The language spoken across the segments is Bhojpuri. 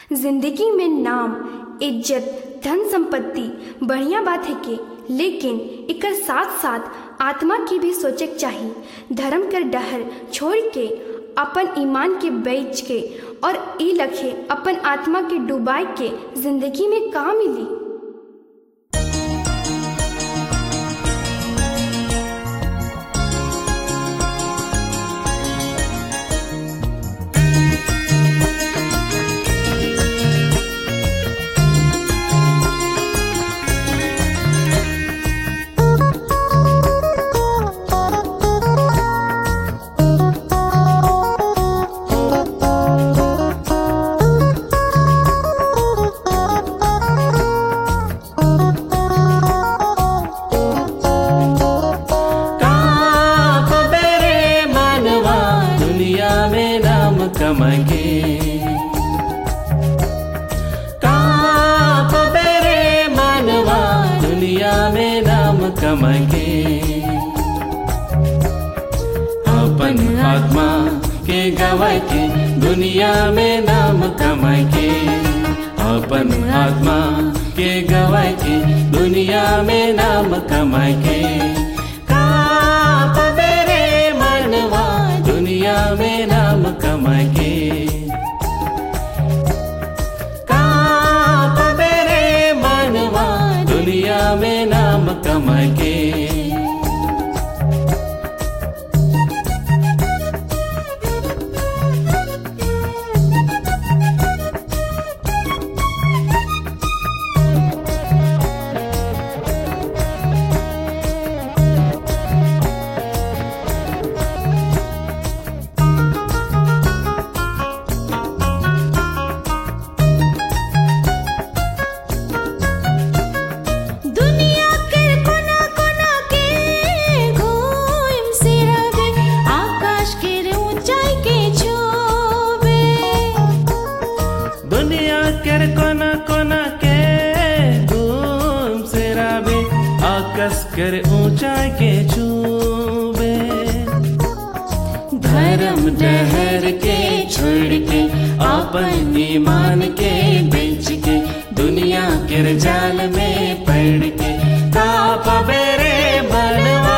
जिंदगी में नाम, इज्जत, धन संपत्ति बढ़िया बात है के, लेकिन एकर साथ साथ आत्मा की भी सोचे चाहिए। धर्म कर डहर छोड़ के अपन ईमान के बेच के और ई लखे अपन आत्मा के डुबाए के जिंदगी में का मिली। अपन आत्मा के गवाए के दुनिया में नाम कमाए के, अपन आत्मा के गवाए के दुनिया में नाम कमाए के। का बेरे मनवा दुनिया में नाम कमाए के, का बेरे मनवा दुनिया में नाम कमाए के। कर ऊंचाई के छूबे, धर्म डहर के छोड़ के अपन ईमान के बेच के दुनिया के जाल में पड़ के। का बेरे मनवा,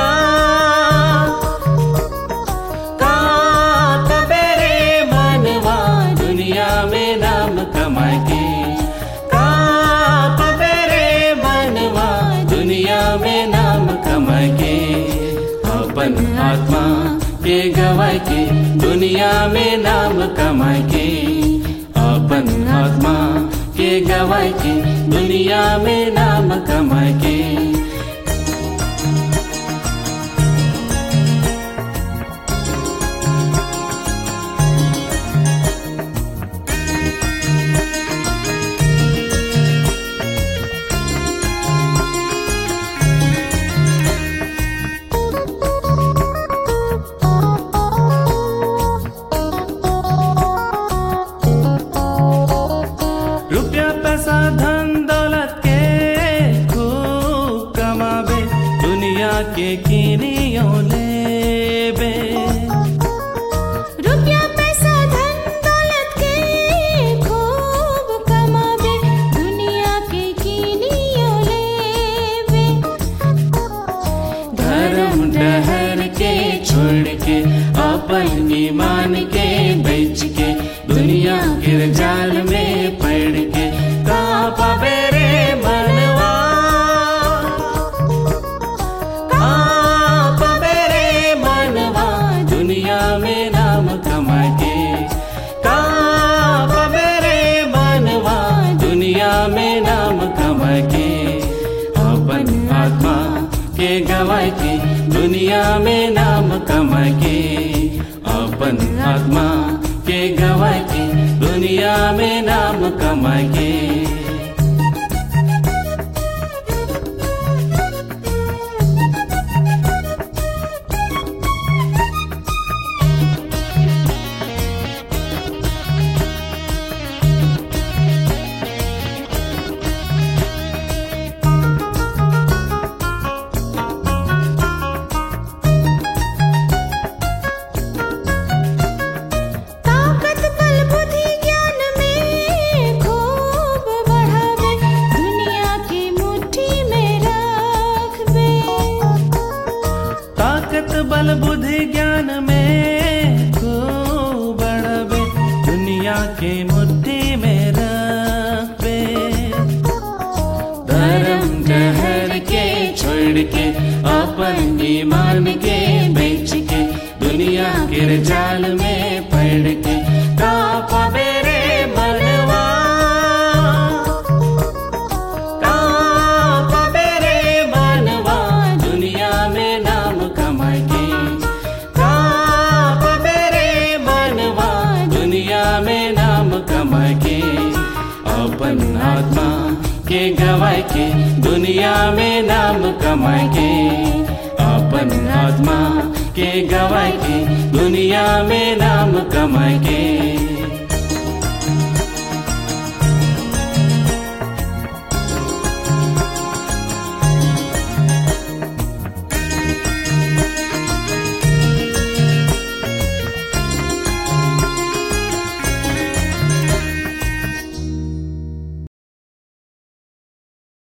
का बेरे मनवा दुनिया में नाम कमाए के, का बेरे मनवा दुनिया में नाम कमाए के। अपन आत्मा के गवाए के दुनिया में नाम कमाए के, अपन आत्मा के गवाए के दुनिया में नाम कमाए के। के कीनियों लेबे, रुपया पैसा धन दौलत के खूब कमाबे, दुनिया के कीनियों लेबे। धर्म डहर के छोड़ के अपन ईमान के बेच के दुनिया के जाल में पड़ के। का बेरे मनवा, दुनिया में नाम कमाए के, का बेरे मनवा दुनिया में नाम कमाए के। अपन आत्मा के गवाए के दुनिया में नाम कमाए के, अपन आत्मा के गवाए के दुनिया में नाम कमाए के। ताकत बल बुद्धि ज्ञान में पढ़ के, अपन ईमान के बेच के, दुनिया के जाल में पड़ के, का पावे रे मनवा, का पावे रे मनवा, दुनिया में नाम कमा के, का पावे रे मनवा, दुनिया में नाम कमा के, अपन आत्मा के गवा के, दुनिया में नाम कमा के, अपन आत्मा के गवा के, दुनिया में नाम कमा के।